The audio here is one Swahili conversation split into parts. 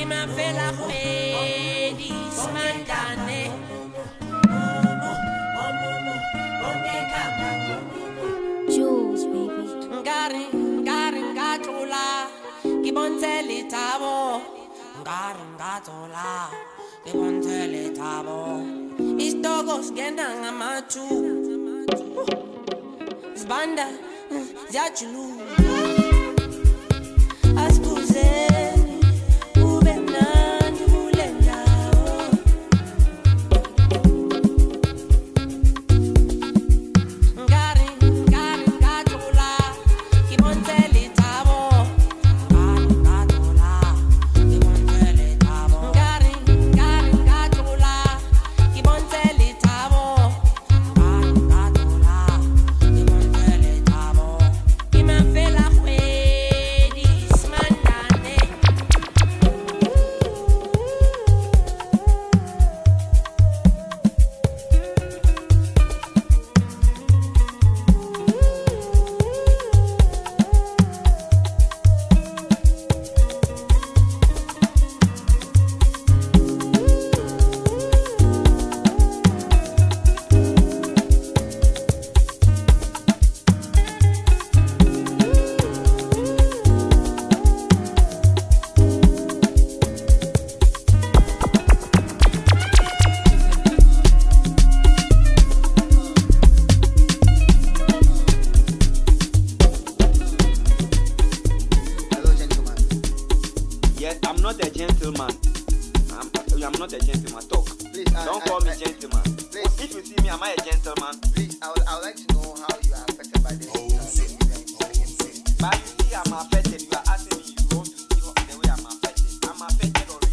Jules, baby. Istogos gendang amatu Zbanda Zachulu Askuze Ubenani Ulendao Ngari Gatula Kibonteli Tabo Gatula Kibonteli Tabo Ngari Gatula Kibonteli Tabo Gatula Kibonteli Tabo Kimafela Kwedi Smandane Hello, gentlemen. Yes, I'm not a gentleman. I'm not a gentleman. Talk. Please, Don't call me gentleman. Please. If you see me, am I a gentleman? Please, I would like to know how you are affected by this. But you see, I'm affected. You are asking me, you want to see the way I'm affected. I'm affected already.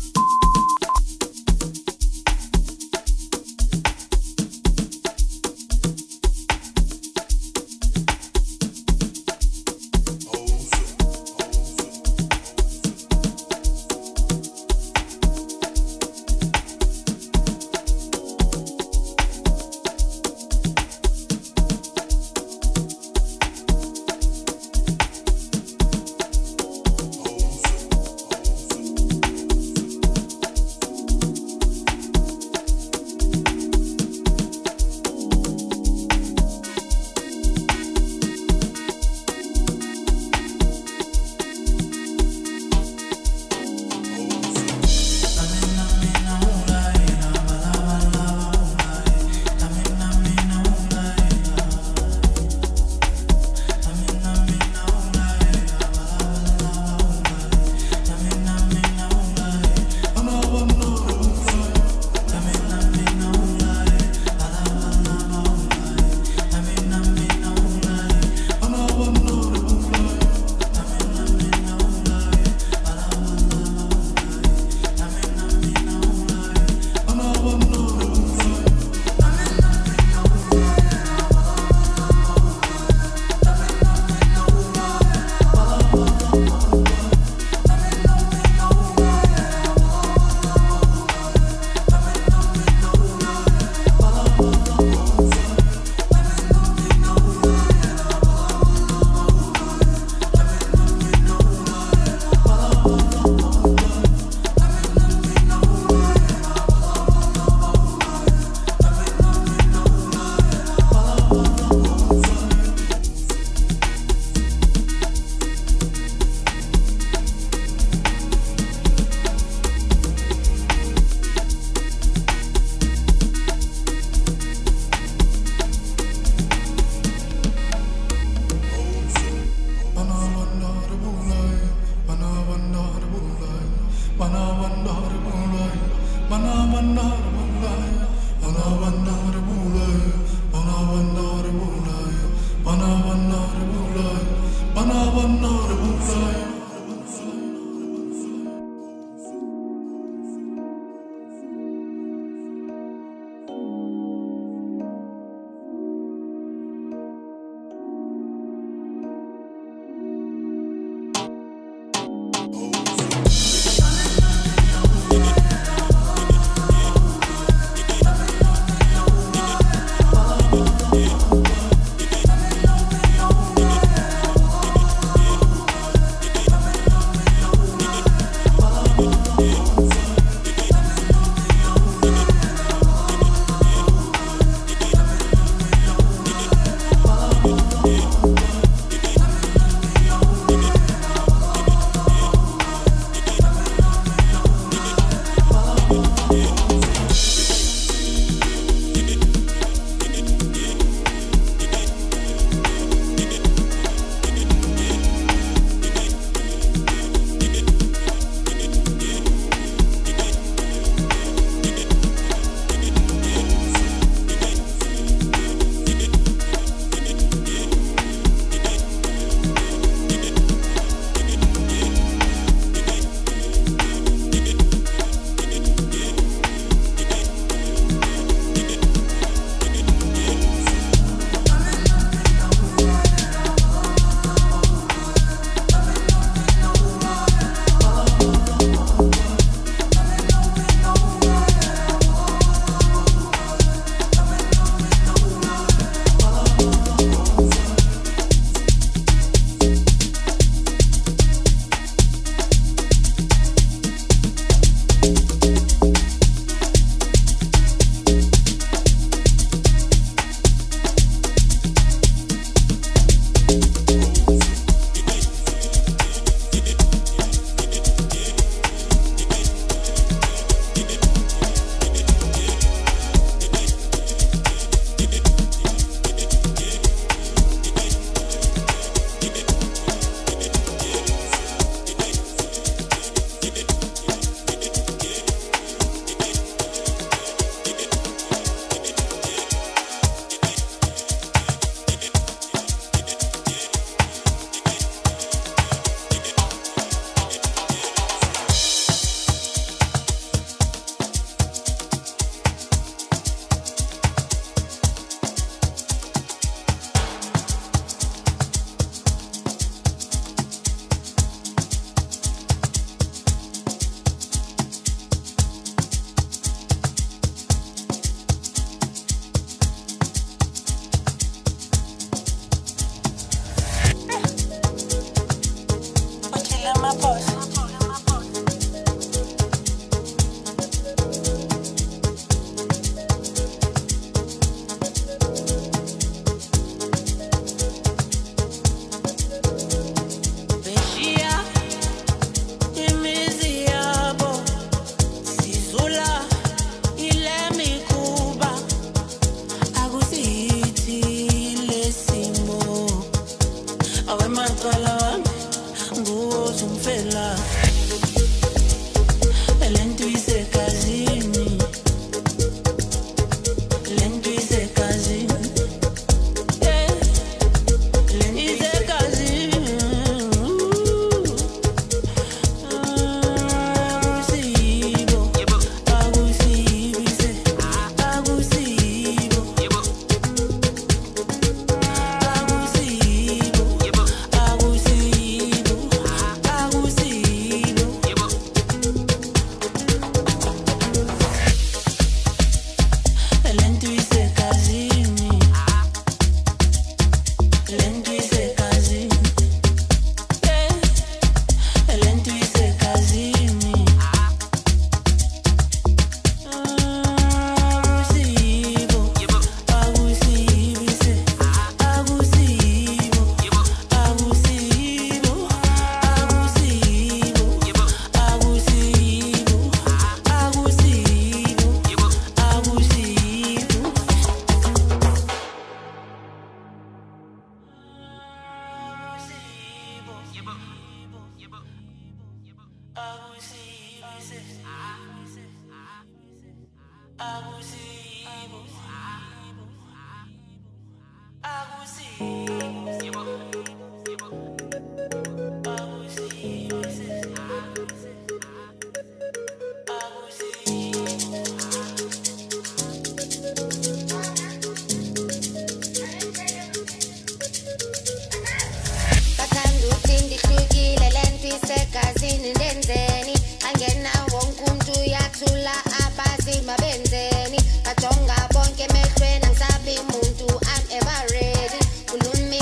Bajonga bonke emehlweni angisabi muntu, I'm ever ready. Khuluma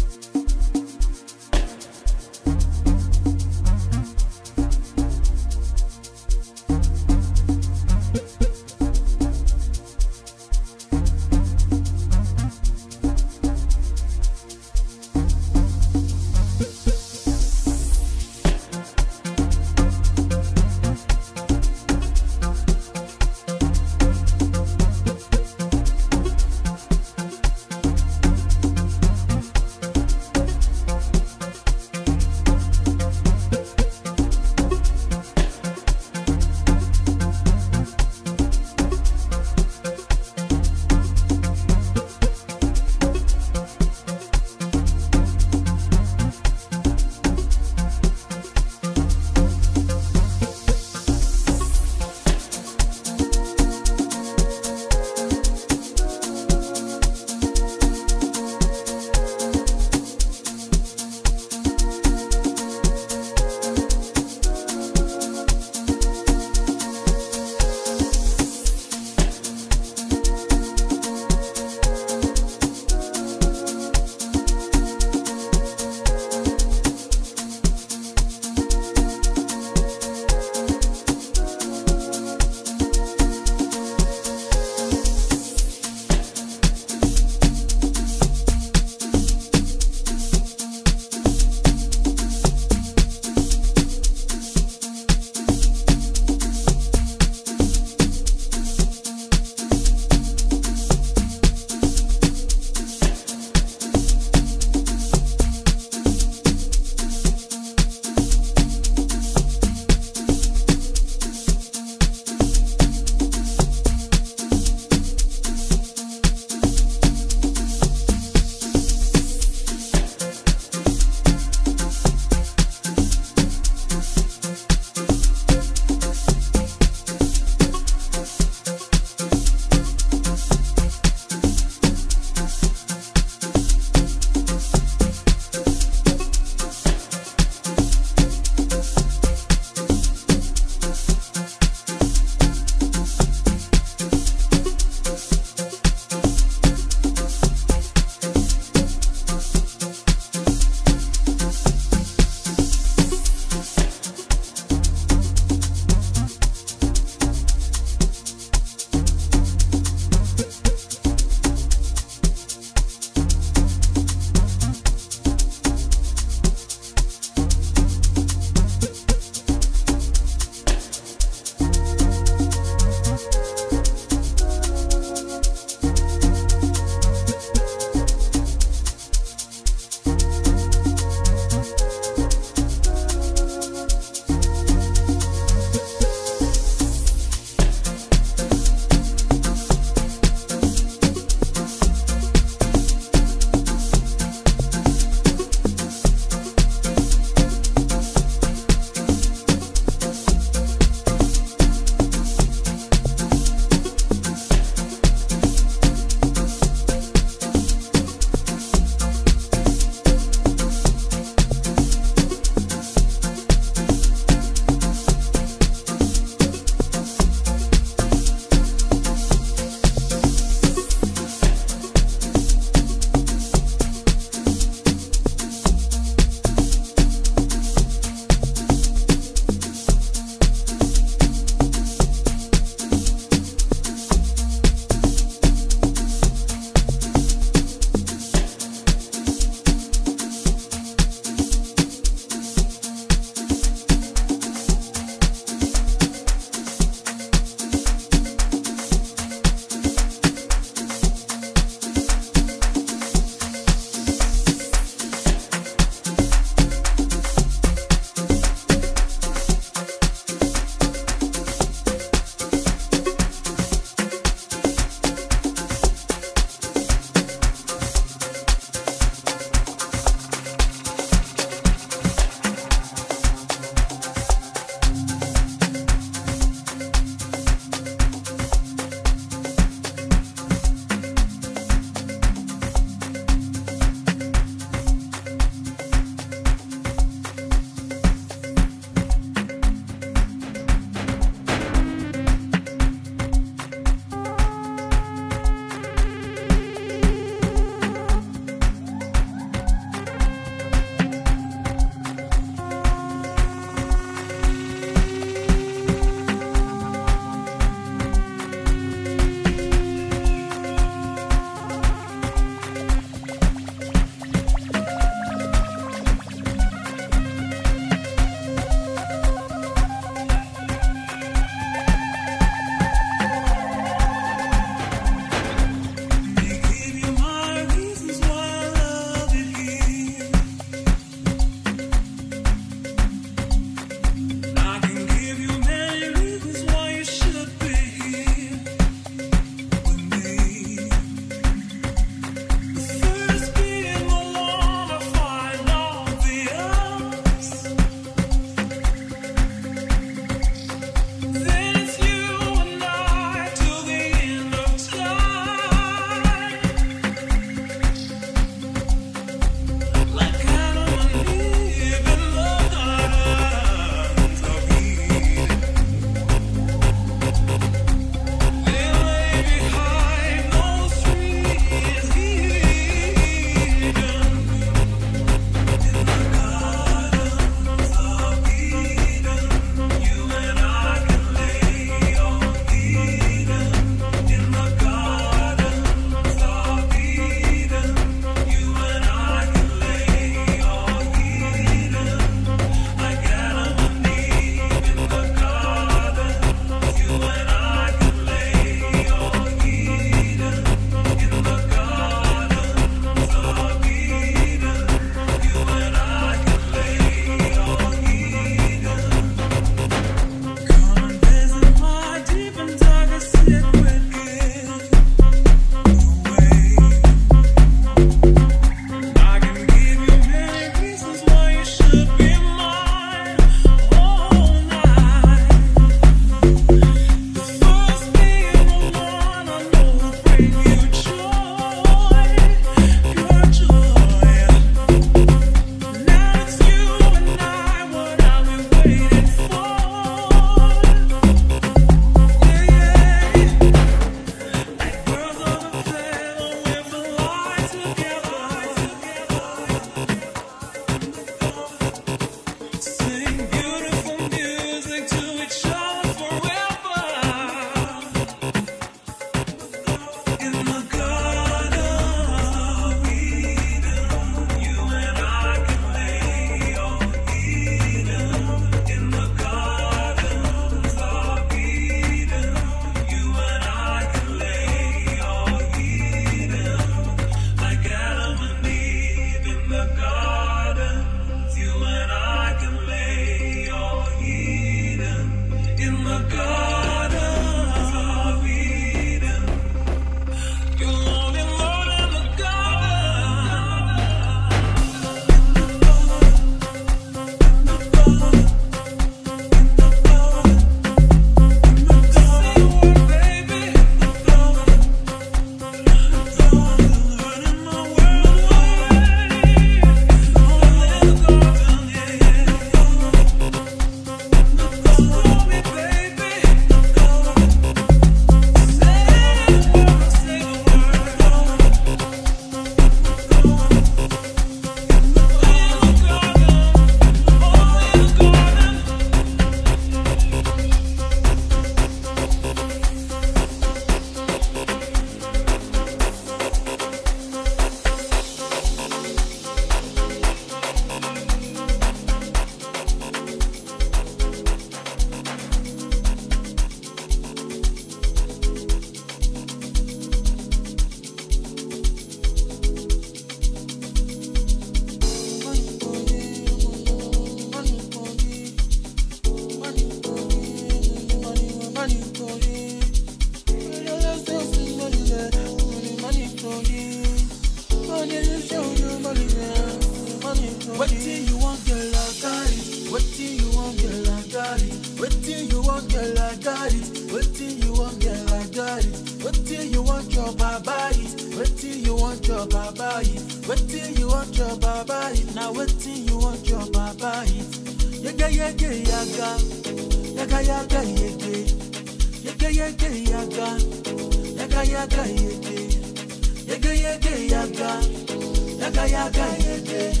What do you want, girl? I got it. What do you want, girl? I got it. What do you want, girl? I got it. What do you want, girl? I got it. What do you want, your baba it? What do you want, your baba it? What do you want, your baba it? Now what do you want, your baba it? Yaga yaga yaga, yaga yaga yaga, yaga yaga yaga, yaga yaga yaga, yaga yaga yaga, yaga yaga yaga.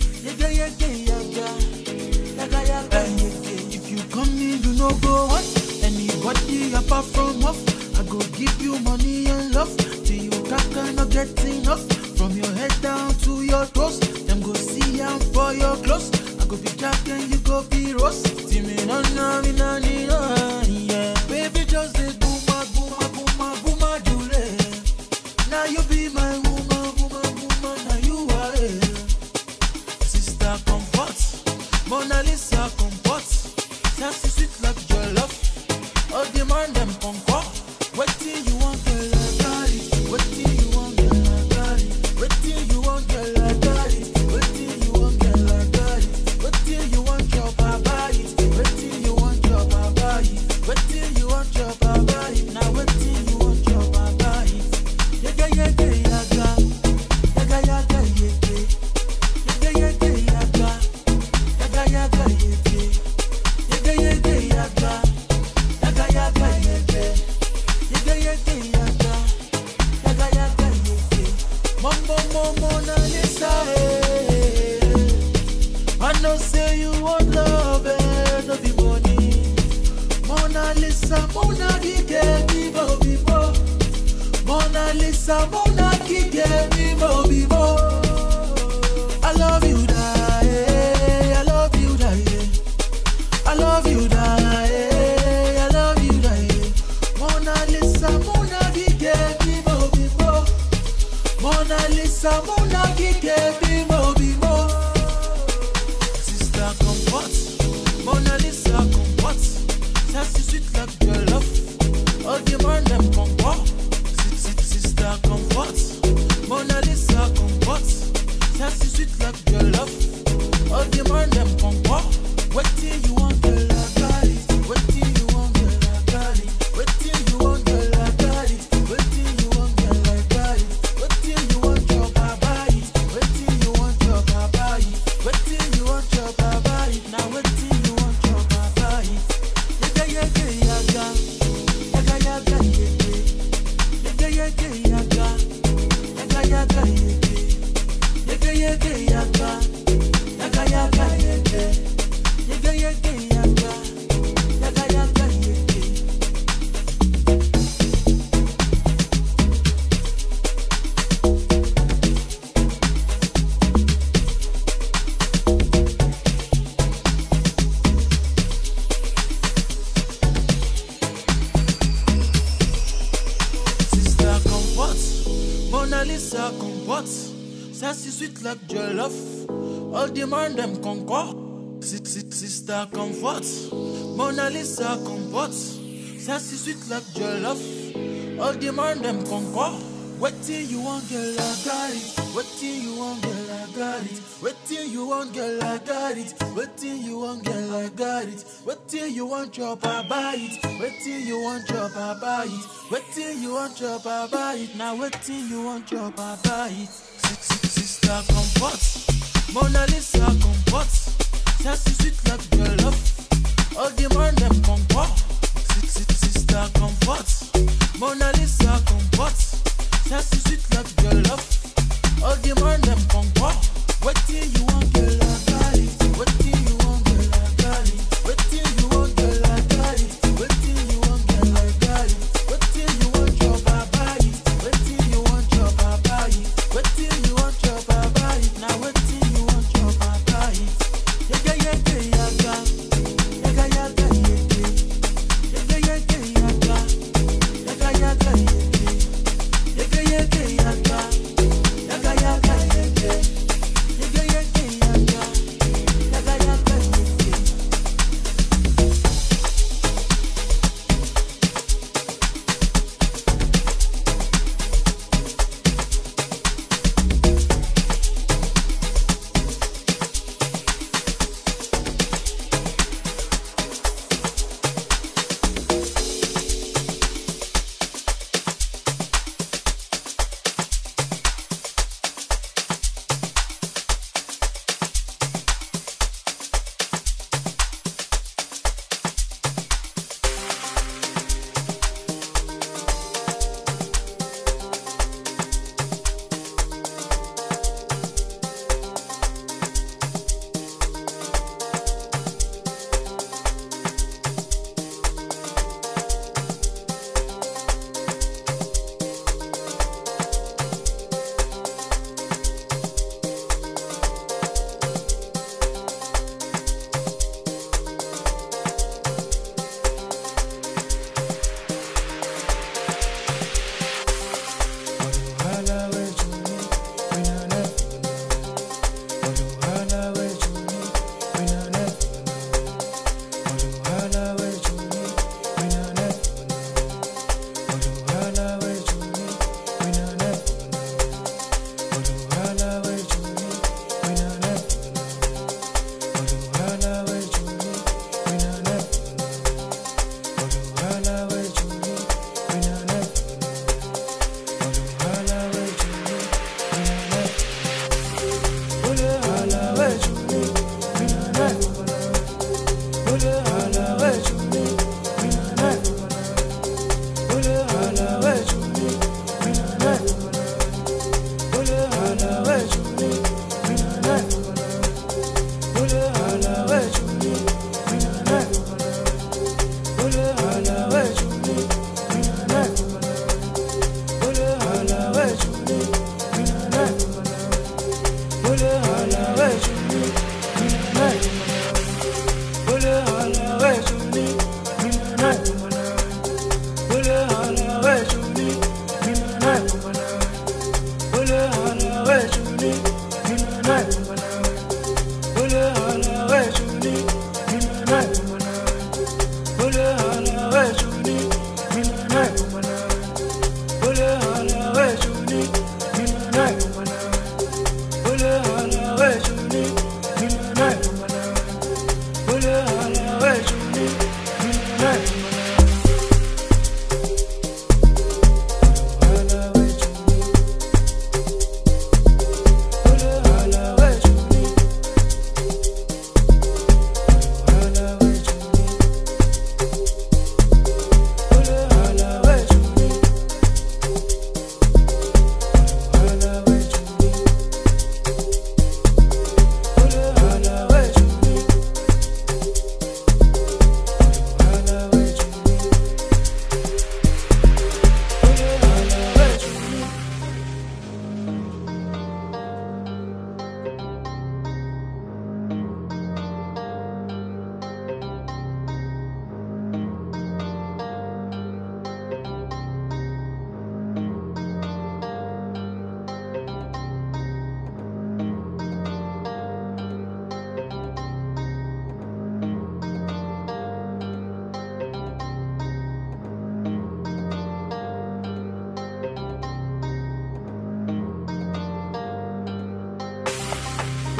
If you come in, you no go what? Anybody apart from off, I go give you money and love till you cannot get enough. From your head down to your toes, them go see I'm for your clothes. I go be Jack and you go be Ross. Timmy no yeah. Baby just say booma booma booma booma jule. Now you be my woman, woman, woman. Now you are it. Sister comfort, Mona Lisa comfort. Sassy sweet like your love. All the man them conquer. What do you want, girl? I got it. What do you want, girl? I got it. What do you want, girl? I got it. What do you want, girl? I got it. What do you want, your baba it? What do you want, your baba it? What do you want, your baba it? Now what do you want, your baba it? Yaga yaga yaga, yaga yaga yaga, yaga yaga yaga, yaga yaga yaga, yaga yaga yaga, yaga yaga yaga, yaga yaga yaga, yaga yaga yaga. Mambo Mona Lisa, I know say you want love and no be money. Mona Lisa, Mona Gige, Bibo Bibo. Mona Lisa, Mona Gige, Bibo Bibo. I love you, die. I love you, die. I love you, die. I love you, die. Mona Lisa, Mona Gige, Bibo Bibo. Mona Lisa, Mona Gige, Bibo Bibo. Sister comfort, Mona Lisa comfort. Sassy sweet like your love. All the man them conquer. Sister comfort, Mona Lisa comfort. Sassy sweet like your love. All the man them conquer. What do you want, girl? I got it. What do you want, girl? I got it. What do you want, girl? I got it. What do you want, girl? I got it. What do you want, your baba it? What do you want, your baba it? What do you want, your baba it? Now what do you want, your baba it? Yaga yaga yaga, yaga yaga yaga, yaga yaga yaga, yaga yaga yaga, yaga yaga yaga, yaga yaga yaga, yaga yaga yaga, yaga yaga yaga. Sister comfort, Mona Lisa comfort. Sassy sweet like your love. All the man them conquer. Sister comfort, Mona Lisa comfort. Sassy sweet like your love. All the man them conquer. What do you want, girl? I got it. What do you want, girl? I got it. What do you want, girl? I got it. What do you want, girl? I got it. What do you want, your baba it? What do you want, your baba it? What do you want, your baba it? Now what do you want, your baba it? Sister comfort, Mona Lisa comfort. Sassy sweet like your love. All the man them conquer. Sister comfort, Mona Lisa comfort. Sassy sweet like your love. All the man them conquer. What do you want, girl? I got it. What do you want, girl? I got it. What do you want, girl? I got it. What do you want, girl? I got it. What do you want, your baba it? What do you want, your baba it? What do you want, your baba it? Now what do you want, your baba it? Yaga yaga yaga, yaga yaga yaga, yaga yaga yaga, yaga yaga yaga, yaga yaga yaga, yaga yaga yaga, yaga yaga yaga.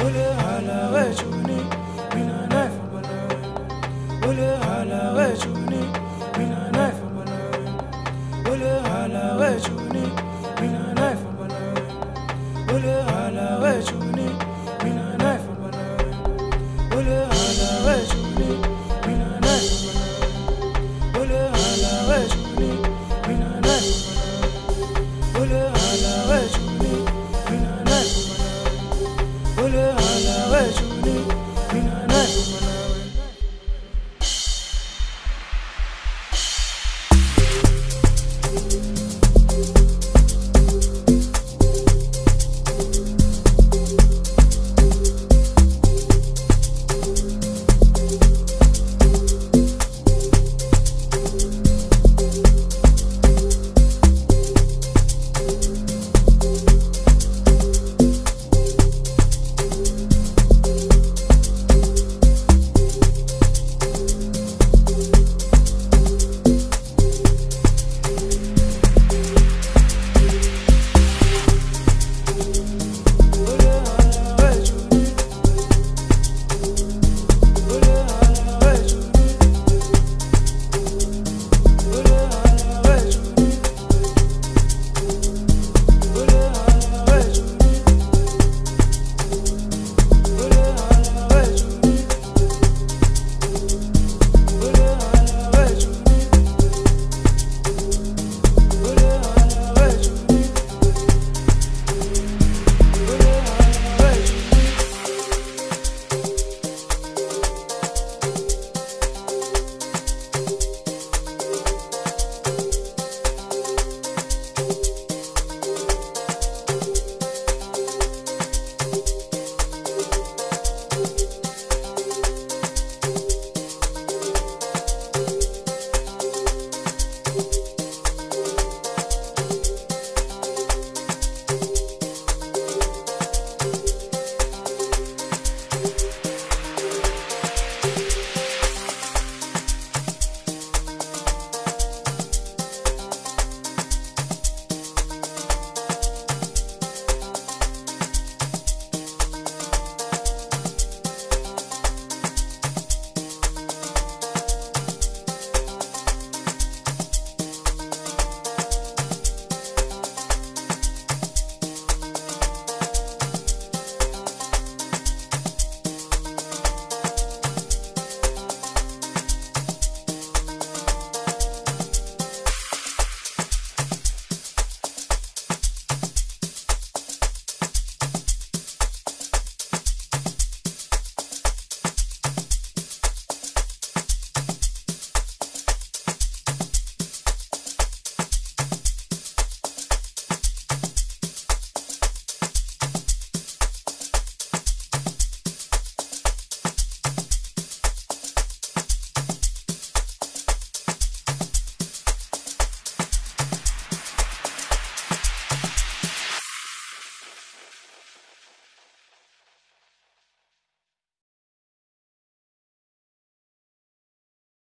Ole hala we chuni, mina knife balai. Ole hala we chuni, mina knife balai. Ole hala we chuni, mina knife balai. Ole hala we chuni.